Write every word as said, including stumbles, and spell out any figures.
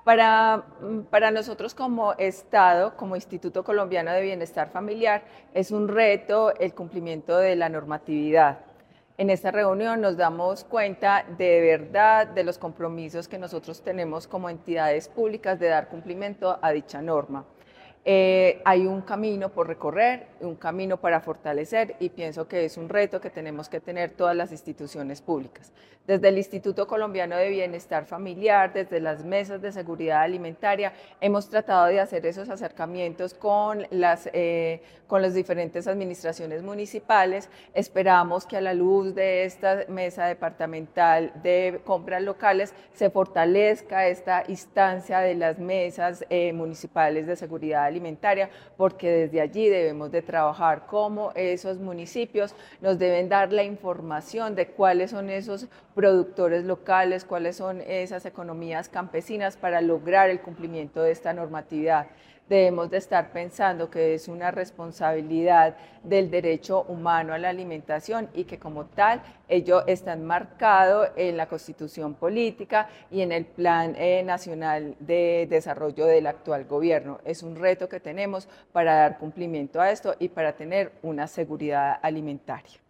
Para, para nosotros como Estado, como Instituto Colombiano de Bienestar Familiar, es un reto el cumplimiento de la normatividad. En esta reunión nos damos cuenta de verdad de los compromisos que nosotros tenemos como entidades públicas de dar cumplimiento a dicha norma. Eh, hay un camino por recorrer, un camino para fortalecer y pienso que es un reto que tenemos que tener todas las instituciones públicas. Desde el Instituto Colombiano de Bienestar Familiar, desde las mesas de seguridad alimentaria, hemos tratado de hacer esos acercamientos con las, eh, con las diferentes administraciones municipales. Esperamos que a la luz de esta mesa departamental de compras locales se fortalezca esta instancia de las mesas eh, municipales de seguridad alimentaria, porque desde allí debemos de trabajar cómo esos municipios nos deben dar la información de cuáles son esos productores locales, cuáles son esas economías campesinas para lograr el cumplimiento de esta normatividad. Debemos de estar pensando que es una responsabilidad del derecho humano a la alimentación y que como tal ello está enmarcado en la Constitución Política y en el Plan eh, Nacional de Desarrollo del actual gobierno. Es un reto que tenemos para dar cumplimiento a esto y para tener una seguridad alimentaria.